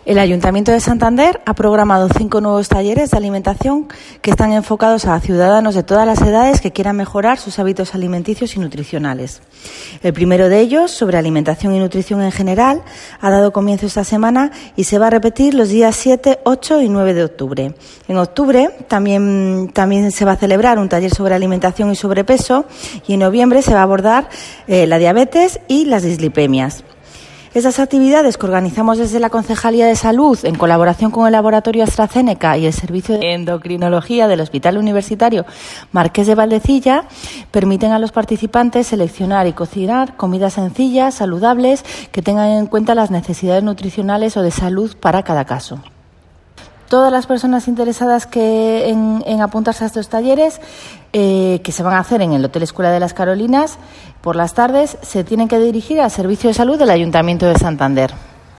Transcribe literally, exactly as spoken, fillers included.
El Ayuntamiento de Santander ha programado cinco nuevos talleres de alimentación que están enfocados a ciudadanos de todas las edades que quieran mejorar sus hábitos alimenticios y nutricionales. El primero de ellos, sobre alimentación y nutrición en general, ha dado comienzo esta semana y se va a repetir los días siete, ocho y nueve de octubre. En octubre también, también se va a celebrar un taller sobre alimentación y sobrepeso, y en noviembre se va a abordar eh, la diabetes y las dislipemias. Estas actividades que organizamos desde la Concejalía de Salud, en colaboración con el Laboratorio AstraZeneca y el Servicio de Endocrinología del Hospital Universitario Marqués de Valdecilla, permiten a los participantes seleccionar y cocinar comidas sencillas, saludables, que tengan en cuenta las necesidades nutricionales o de salud para cada caso. Todas las personas interesadas que en, en apuntarse a estos talleres, eh, que se van a hacer en el Hotel Escuela de las Carolinas, por las tardes se tienen que dirigir al Servicio de Salud del Ayuntamiento de Santander.